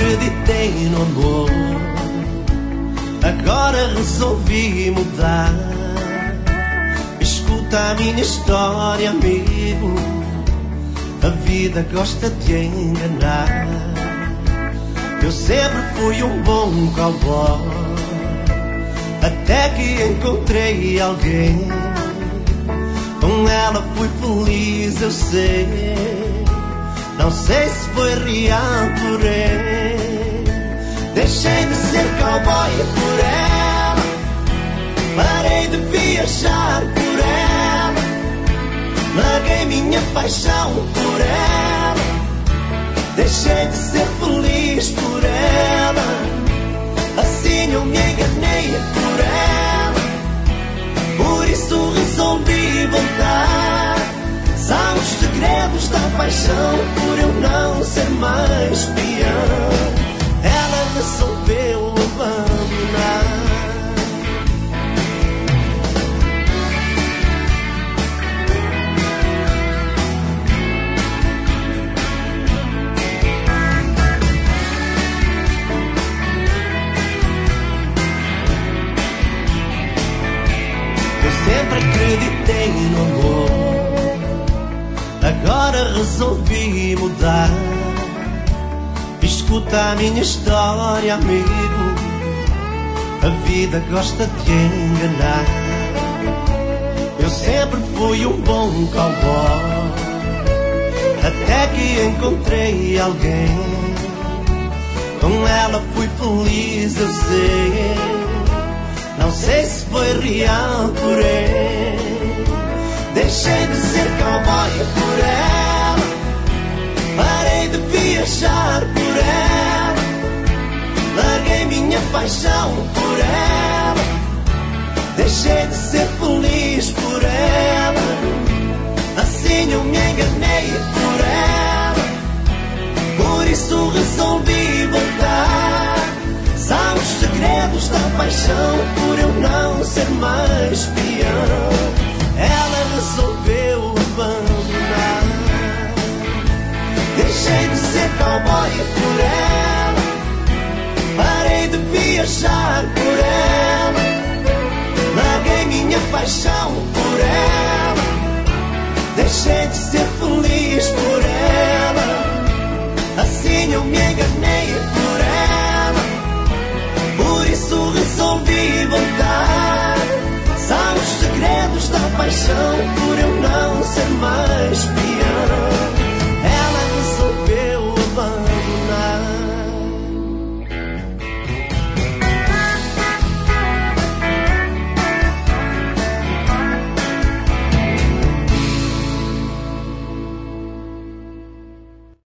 acreditei no amor, agora resolvi mudar. Escuta a minha história, amigo, a vida gosta de enganar. Eu sempre fui um bom cowboy, até que encontrei alguém. Com ela fui feliz, eu sei. Não sei se foi real, porém deixei de ser cowboy por ela. Parei de viajar por ela. Larguei minha paixão por ela. Deixei de ser feliz por ela. Assim eu me enganei por ela. Por isso resolvi voltar. São os segredos da paixão, por eu não ser mais peão. Ela resolveu abandonar. Eu sempre acreditei no amor, agora resolvi mudar. Escuta a minha história, amigo, a vida gosta de enganar. Eu sempre fui um bom cowboy, até que encontrei alguém. Com ela fui feliz, eu sei. Não sei se foi real, porém deixei de ser cowboy por ela. Parei de viajar por ela. Larguei minha paixão por ela. Deixei de ser feliz por ela. Assim eu me enganei por ela. Por isso resolvi voltar. São os segredos da paixão, por eu não ser mais peão. Ela resolveu abandonar. Deixei de ser cowboy por ela. Parei de viajar por ela. Larguei minha paixão por ela. Deixei de ser feliz por ela. Assim eu me enganei por ela. Por isso resolvi voltar.